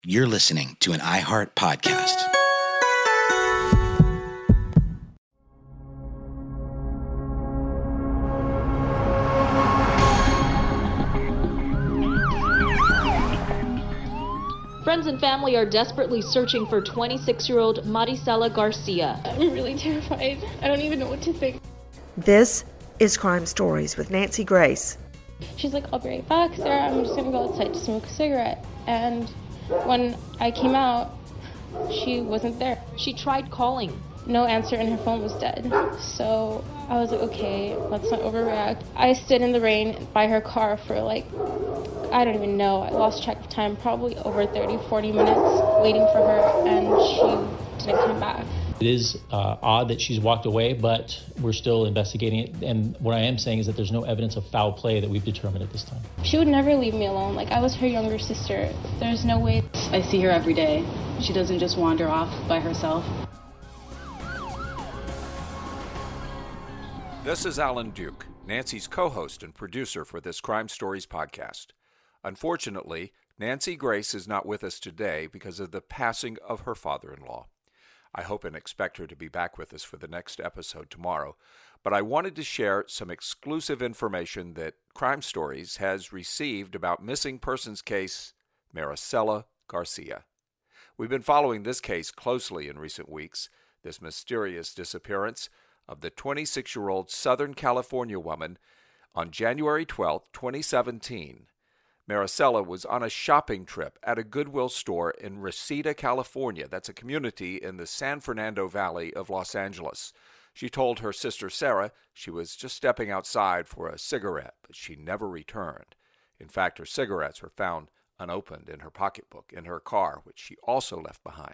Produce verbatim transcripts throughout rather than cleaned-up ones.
You're listening to an iHeart podcast. Friends and family are desperately searching for twenty-six-year-old Maricela Garcia. I'm really terrified. I don't even know what to think. This is Crime Stories with Nancy Grace. She's like, I'll be right back, Sarah. I'm just gonna go outside to smoke a cigarette. And when I came out, she wasn't there. She tried calling. No answer, and her phone was dead. So I was like, okay, let's not overreact. I stood in the rain by her car for like, I don't even know. I lost track of time, probably over thirty, forty minutes waiting for her, and she didn't come back. It is uh, odd that she's walked away, but we're still investigating it. And what I am saying is that there's no evidence of foul play that we've determined at this time. She would never leave me alone. Like, I was her younger sister. There's no way. I see her every day. She doesn't just wander off by herself. This is Alan Duke, Nancy's co-host and producer for this Crime Stories podcast. Unfortunately, Nancy Grace is not with us today because of the passing of her father-in-law. I hope and expect her to be back with us for the next episode tomorrow, but I wanted to share some exclusive information that Crime Stories has received about missing persons case Maricela Garcia. We've been following this case closely in recent weeks, this mysterious disappearance of the twenty-six-year-old Southern California woman on January twelfth, twenty seventeen. Maricela was on a shopping trip at a Goodwill store in Reseda, California. That's a community in the San Fernando Valley of Los Angeles. She told her sister Sarah she was just stepping outside for a cigarette, but she never returned. In fact, her cigarettes were found unopened in her pocketbook in her car, which she also left behind.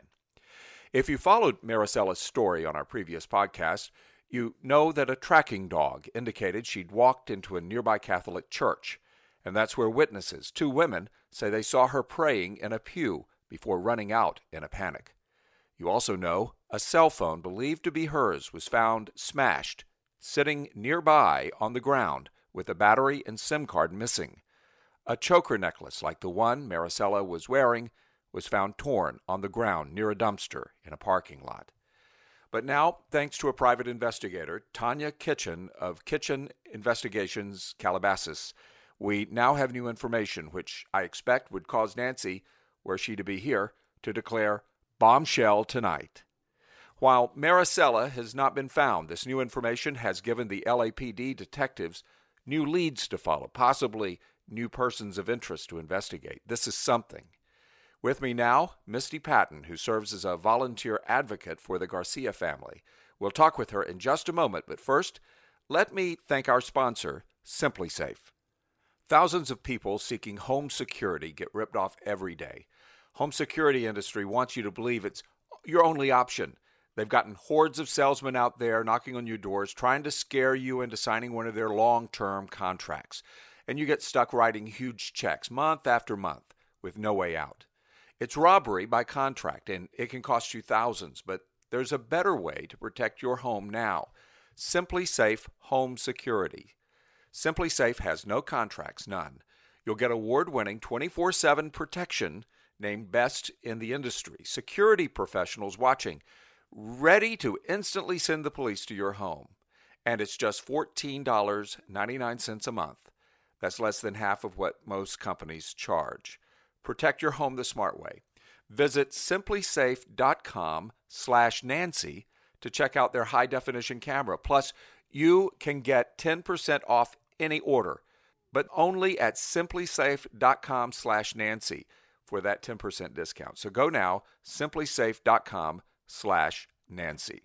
If you followed Maricela's story on our previous podcast, you know that a tracking dog indicated she'd walked into a nearby Catholic church. And that's where witnesses, two women, say they saw her praying in a pew before running out in a panic. You also know a cell phone believed to be hers was found smashed, sitting nearby on the ground with a battery and SIM card missing. A choker necklace like the one Maricela was wearing was found torn on the ground near a dumpster in a parking lot. But now, thanks to a private investigator, Tanya Kitchen of Kitchen Investigations Calabasas, we now have new information, which I expect would cause Nancy, were she to be here, to declare bombshell tonight. While Maricela has not been found, this new information has given the L A P D detectives new leads to follow, possibly new persons of interest to investigate. This is something. With me now, Misty Patton, who serves as a volunteer advocate for the Garcia family. We'll talk with her in just a moment, but first, let me thank our sponsor, Simply Safe. Thousands of people seeking home security get ripped off every day. Home security industry wants you to believe it's your only option. They've gotten hordes of salesmen out there knocking on your doors, trying to scare you into signing one of their long-term contracts. And you get stuck writing huge checks month after month with no way out. It's robbery by contract, and it can cost you thousands, but there's a better way to protect your home now. Simply Safe Home Security. Simply Safe has no contracts, none. You'll get award-winning twenty-four seven protection named best in the industry. Security professionals watching, ready to instantly send the police to your home. And it's just fourteen dollars and ninety-nine cents a month. That's less than half of what most companies charge. Protect your home the smart way. Visit simplysafe.com slash Nancy to check out their high-definition camera. Plus, you can get ten percent off any order, but only at simplysafe.com slash Nancy for that ten percent discount. So go now, simplysafe.com slash Nancy.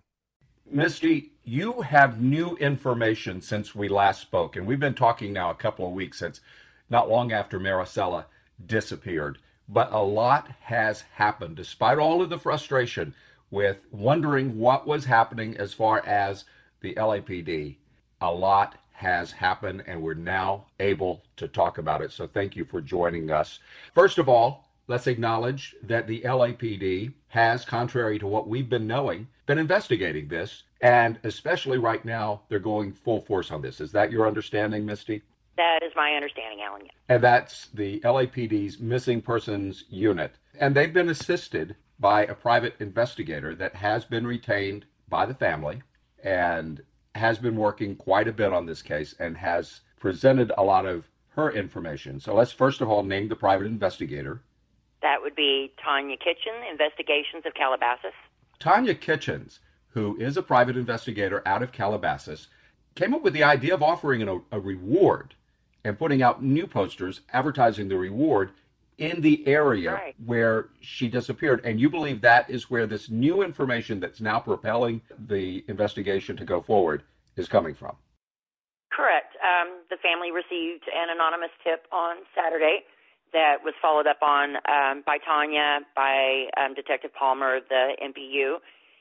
Misty, you have new information since we last spoke, and we've been talking now a couple of weeks since not long after Maricela disappeared. But a lot has happened, despite all of the frustration with wondering what was happening as far as the L A P D. A lot has happened, and we're now able to talk about it. So thank you for joining us. First of all, let's acknowledge that the L A P D has, contrary to what we've been knowing, been investigating this, and especially right now, they're going full force on this. Is that your understanding, Misty? That is my understanding, Alan. And that's the L A P D's Missing Persons Unit. And they've been assisted by a private investigator that has been retained by the family and has been working quite a bit on this case and has presented a lot of her information. So let's first of all name the private investigator. That would be Tanya Kitchen, Investigations of Calabasas. Tanya Kitchens, who is a private investigator out of Calabasas, came up with the idea of offering a, a reward and putting out new posters advertising the reward in the area right. where she disappeared. And you believe that is where this new information that's now propelling the investigation to go forward is coming from? Correct. Um, the family received an anonymous tip on Saturday that was followed up on um, by Tanya, by um, Detective Palmer, the M P U,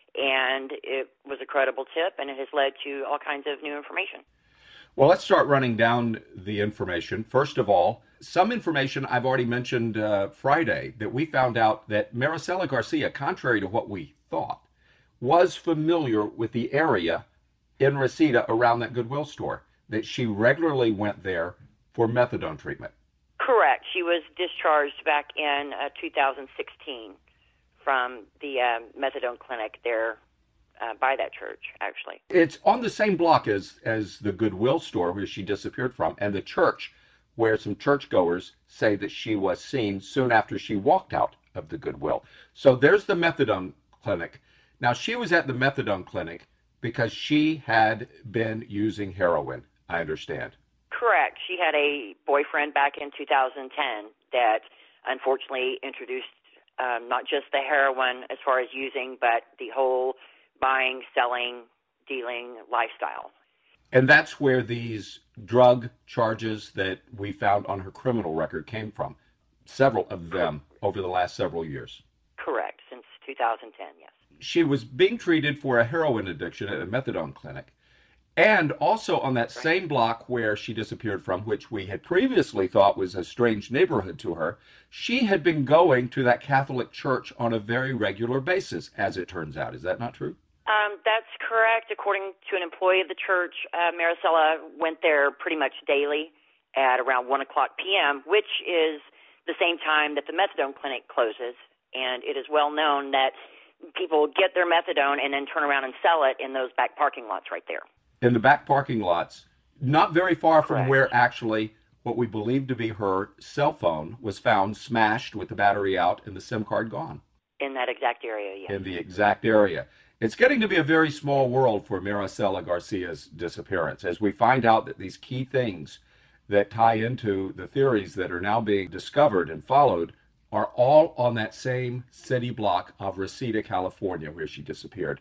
and it was a credible tip, and it has led to all kinds of new information. Well, let's start running down the information. First of all, some information I've already mentioned uh, Friday, that we found out that Maricela Garcia, contrary to what we thought, was familiar with the area in Reseda around that Goodwill store, that she regularly went there for methadone treatment. Correct. She was discharged back in uh, two thousand sixteen from the uh, methadone clinic there uh, by that church, actually. It's on the same block as, as the Goodwill store where she disappeared from, and the church where some churchgoers say that she was seen soon after she walked out of the Goodwill. So there's the methadone clinic. Now, she was at the methadone clinic because she had been using heroin, I understand. Correct. She had a boyfriend back in two thousand ten that unfortunately introduced um, not just the heroin as far as using, but the whole buying, selling, dealing lifestyle. And that's where these drug charges that we found on her criminal record came from. Several of them over the last several years. Correct. Since two thousand ten, yes. She was being treated for a heroin addiction at a methadone clinic. And also on that same block where she disappeared from, which we had previously thought was a strange neighborhood to her, she had been going to that Catholic church on a very regular basis, as it turns out. Is that not true? Um, that's correct. According to an employee of the church, uh, Maricela went there pretty much daily at around one o'clock p.m., which is the same time that the methadone clinic closes. And it is well known that people get their methadone and then turn around and sell it in those back parking lots right there. In the back parking lots, not very far from Correct. where actually what we believe to be her cell phone was found smashed with the battery out and the SIM card gone. In that exact area, yes. In the exact area. It's getting to be a very small world for Maricela Garcia's disappearance as we find out that these key things that tie into the theories that are now being discovered and followed are all on that same city block of Reseda, California, where she disappeared.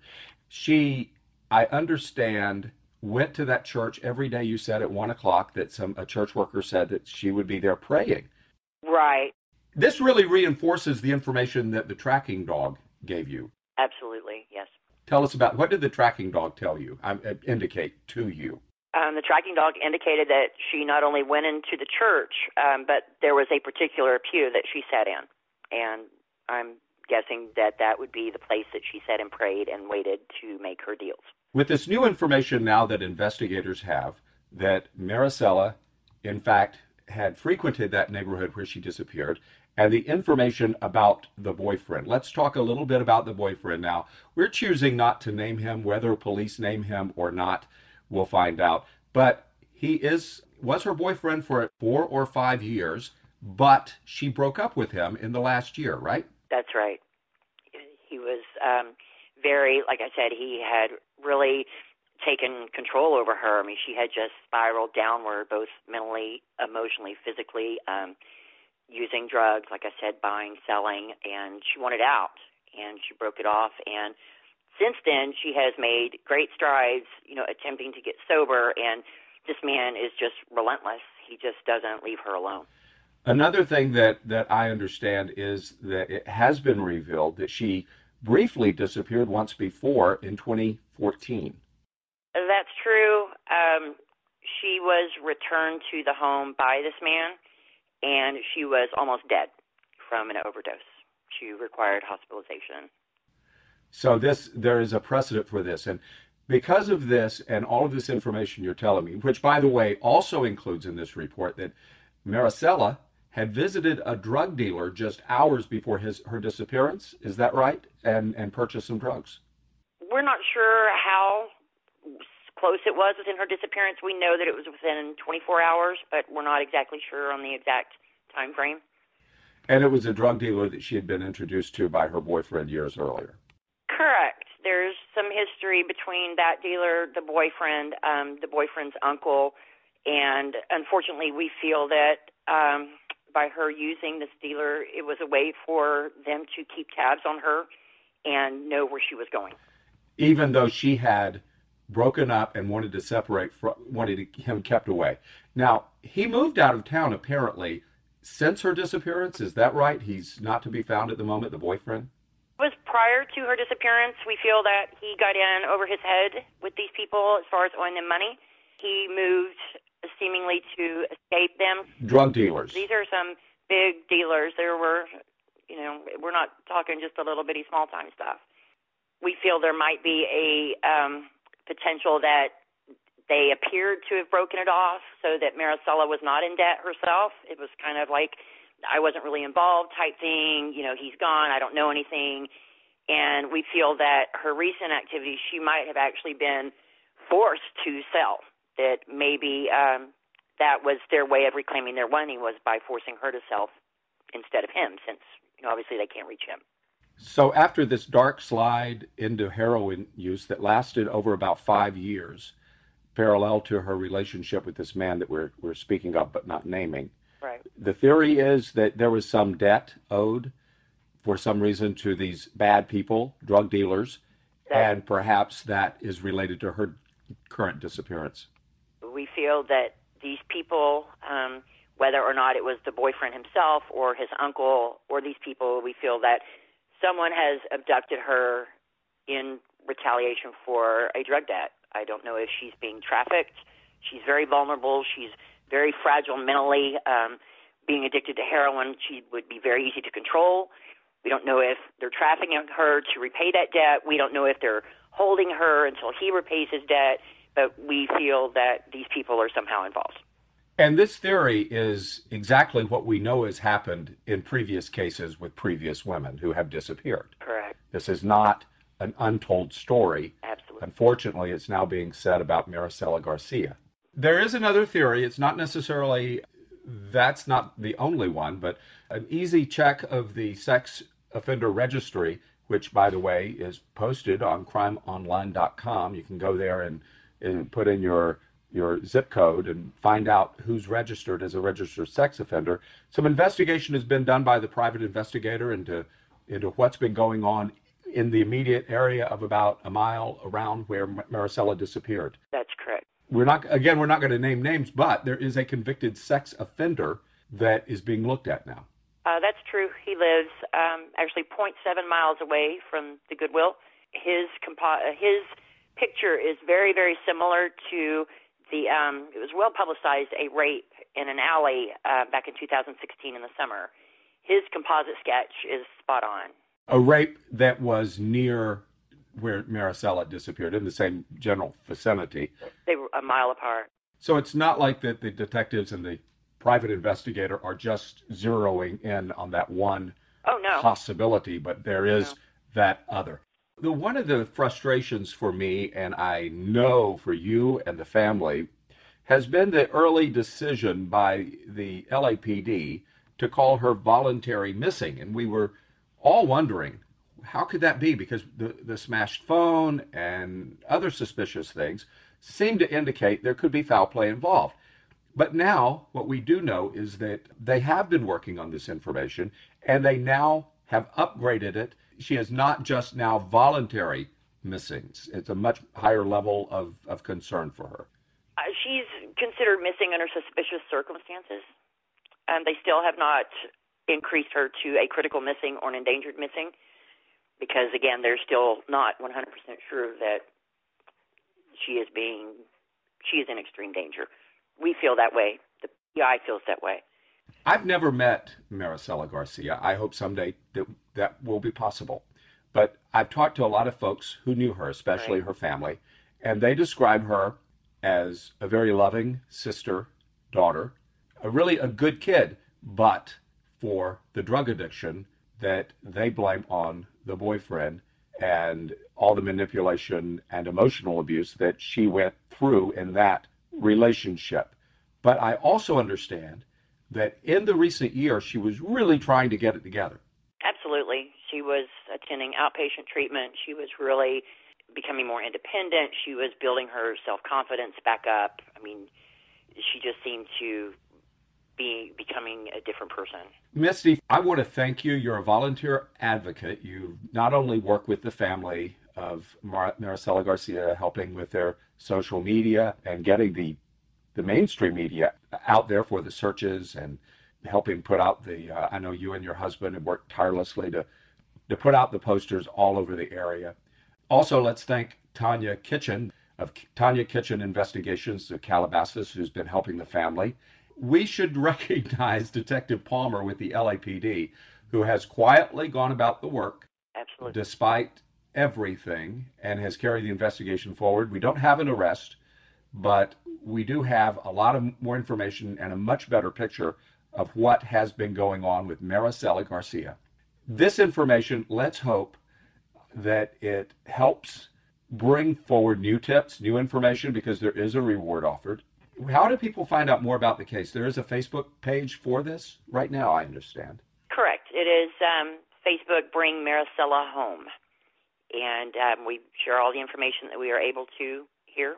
She, I understand, went to that church every day, you said, at one o'clock, that some a church worker said that she would be there praying. Right. This really reinforces the information that the tracking dog gave you. Absolutely, yes. Tell us about, what did the tracking dog tell you, um, indicate to you? Um, the tracking dog indicated that she not only went into the church, um, but there was a particular pew that she sat in. And I'm guessing that that would be the place that she sat and prayed and waited to make her deals. With this new information now that investigators have, that Maricela, in fact, had frequented that neighborhood where she disappeared, and the information about the boyfriend. Let's talk a little bit about the boyfriend now. We're choosing not to name him, whether police name him or not, we'll find out. But he is was her boyfriend for four or five years, but she broke up with him in the last year, right? That's right. He was um, very, like I said, he had really taken control over her. I mean, she had just spiraled downward, both mentally, emotionally, physically, um, using drugs, like I said, buying, selling, and she wanted out, and she broke it off. And since then, she has made great strides, you know, attempting to get sober, and this man is just relentless. He just doesn't leave her alone. Another thing that, that I understand is that it has been revealed that she briefly disappeared once before in twenty fourteen. That's true. Um, she was returned to the home by this man, and she was almost dead from an overdose. She required hospitalization. So this, there is a precedent for this. And because of this and all of this information you're telling me, which, by the way, also includes in this report that Maricela had visited a drug dealer just hours before his her disappearance. Is that right? And and purchased some drugs. We're not sure how close it was within her disappearance. We know that it was within twenty-four hours, but we're not exactly sure on the exact time frame. And it was a drug dealer that she had been introduced to by her boyfriend years earlier. Correct. There's some history between that dealer, the boyfriend, um, the boyfriend's uncle, and unfortunately we feel that um, by her using this dealer, it was a way for them to keep tabs on her and know where she was going. Even though she had broken up and wanted to separate, from, wanted him kept away. Now, he moved out of town apparently since her disappearance. Is that right? He's not to be found at the moment, the boyfriend? It was prior to her disappearance. We feel that he got in over his head with these people as far as owing them money. He moved seemingly to escape them. Drug dealers. These are some big dealers. There were, you know, we're not talking just a little bitty small time stuff. We feel there might be a um, potential that they appeared to have broken it off so that Maricela was not in debt herself. It was kind of like, I wasn't really involved type thing. You know, he's gone. I don't know anything. And we feel that her recent activities, she might have actually been forced to sell. That maybe um, that was their way of reclaiming their money, was by forcing her to sell instead of him, since, you know, obviously they can't reach him. So after this dark slide into heroin use that lasted over about five years, parallel to her relationship with this man that we're we're speaking of but not naming, right. The theory is that there was some debt owed for some reason to these bad people, drug dealers, that, and perhaps that is related to her current disappearance. We feel that these people, um, whether or not it was the boyfriend himself or his uncle or these people, we feel that someone has abducted her in retaliation for a drug debt. I don't know if she's being trafficked. She's very vulnerable. She's very fragile mentally. Um, being addicted to heroin, she would be very easy to control. We don't know if they're trafficking her to repay that debt. We don't know if they're holding her until he repays his debt. But we feel that these people are somehow involved. And this theory is exactly what we know has happened in previous cases with previous women who have disappeared. Correct. This is not an untold story. Absolutely. Unfortunately, it's now being said about Maricela Garcia. There is another theory. It's not necessarily, that's not the only one, but an easy check of the sex offender registry, which, by the way, is posted on crime online dot com. You can go there and and put in your your zip code and find out who's registered as a registered sex offender. Some investigation has been done by the private investigator into into what's been going on in the immediate area of about a mile around where Maricela disappeared. That's correct. We're not, again, we're not going to name names, but there is a convicted sex offender that is being looked at now. Uh, that's true. He lives um, actually zero point seven miles away from the Goodwill. His compo- his picture is very, very similar to the, um, it was well publicized, a rape in an alley uh, back in two thousand sixteen in the summer. His composite sketch is spot on. A rape that was near where Maricela disappeared, in the same general vicinity. They were a mile apart. So it's not like that the detectives and the private investigator are just zeroing in on that one oh, no. possibility, but there is no. that other. The, one of the frustrations for me, and I know for you and the family, has been the early decision by the L A P D to call her voluntary missing. And we were all wondering, how could that be? Because the, the smashed phone and other suspicious things seem to indicate there could be foul play involved. But now what we do know is that they have been working on this information, and they now have upgraded it. She is not just now voluntary missings. It's a much higher level of, of concern for her. Uh, she's considered missing under suspicious circumstances. And they still have not increased her to a critical missing or an endangered missing because, again, they're still not one hundred percent sure that she is being, she is in extreme danger. We feel that way. The P I feels that way. I've never met Maricela Garcia. I hope someday that that will be possible. But I've talked to a lot of folks who knew her, especially right. her family, and they describe her as a very loving sister, daughter, a really a good kid. but for the drug addiction that they blame on the boyfriend and all the manipulation and emotional abuse that she went through in that relationship. But I also understand that in the recent year, she was really trying to get it together. Absolutely. She was attending outpatient treatment. She was really becoming more independent. She was building her self-confidence back up. I mean, she just seemed to be becoming a different person. Misty, I want to thank you. You're a volunteer advocate. You not only work with the family of Mar- Maricela Garcia, helping with their social media and getting the the mainstream media out there for the searches and helping put out the, uh, I know you and your husband have worked tirelessly to, to put out the posters all over the area. Also, let's thank Tanya Kitchen of Tanya Kitchen Investigations of Calabasas, who's been helping the family. We should recognize Detective Palmer with the L A P D, who has quietly gone about the work. Absolutely. Despite everything, and has carried the investigation forward. We don't have an arrest, but we do have a lot of more information and a much better picture of what has been going on with Maricela Garcia. This information, let's hope that it helps bring forward new tips, new information, because there is a reward offered. How do people find out more about the case? There is a Facebook page for this right now, I understand. Correct. It is um, Facebook Bring Maricela Home. And um, we share all the information that we are able to here.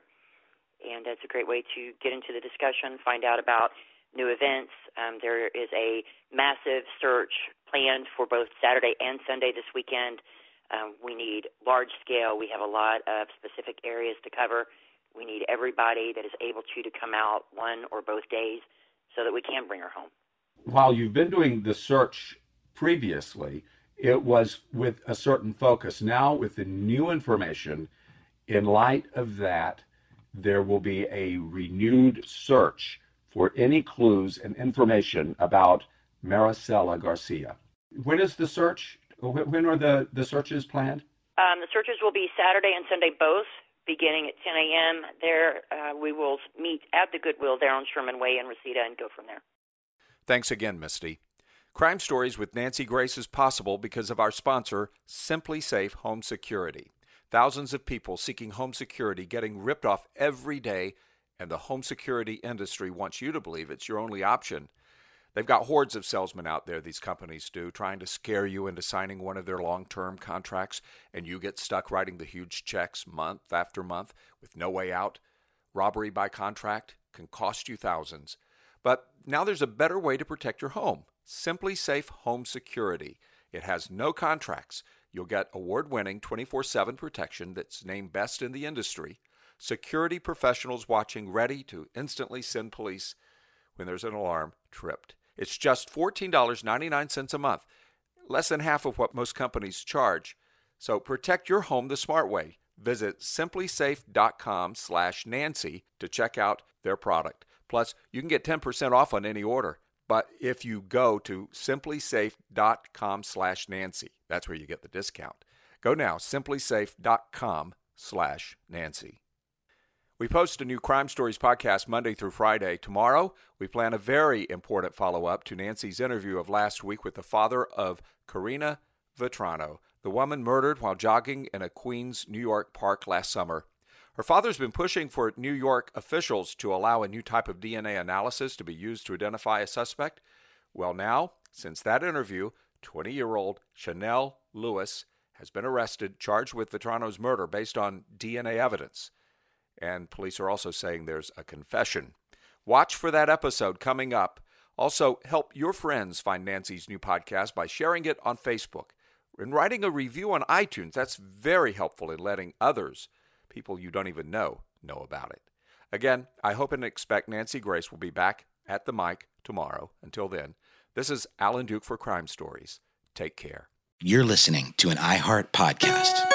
And that's a great way to get into the discussion, find out about new events. Um, there is a massive search planned for both Saturday and Sunday this weekend. Um, we need large scale. We have a lot of specific areas to cover. We need everybody that is able to to come out one or both days so that we can bring her home. While you've been doing the search previously, it was with a certain focus. Now, with the new information, in light of that, there will be a renewed search for any clues and information about Maricela Garcia. When is the search? When are the, the searches planned? Um, the searches will be Saturday and Sunday both, beginning at ten a.m. There, uh, we will meet at the Goodwill there on Sherman Way in Reseda and go from there. Thanks again, Misty. Crime Stories with Nancy Grace is possible because of our sponsor, Simply Safe Home Security. Thousands of people seeking home security getting ripped off every day, and the home security industry wants you to believe it's your only option. They've got hordes of salesmen out there, these companies do, trying to scare you into signing one of their long-term contracts, and you get stuck writing the huge checks month after month with no way out. Robbery by contract can cost you thousands. But now there's a better way to protect your home. Simply Safe Home Security. It has no contracts. You'll get award-winning twenty-four seven protection that's named best in the industry. Security professionals watching, ready to instantly send police when there's an alarm tripped. It's just fourteen dollars and ninety-nine cents a month, less than half of what most companies charge. So protect your home the smart way. Visit simplysafe.com slash Nancy to check out their product. Plus, you can get ten percent off on any order. But if you go to simplysafe.com slash Nancy, that's where you get the discount. Go now, simplysafe.com slash Nancy. We post a new Crime Stories podcast Monday through Friday. Tomorrow, we plan a very important follow-up to Nancy's interview of last week with the father of Karina Vetrano, the woman murdered while jogging in a Queens, New York park last summer. Her father's been pushing for New York officials to allow a new type of D N A analysis to be used to identify a suspect. Well, now, since that interview, twenty-year-old Chanel Lewis has been arrested, charged with Vetrano's murder based on D N A evidence. And police are also saying there's a confession. Watch for that episode coming up. Also, help your friends find Nancy's new podcast by sharing it on Facebook and writing a review on iTunes. That's very helpful in letting others, people you don't even know, know about it. Again, I hope and expect Nancy Grace will be back at the mic tomorrow. Until then, this is Alan Duke for Crime Stories. Take care. You're listening to an iHeart podcast.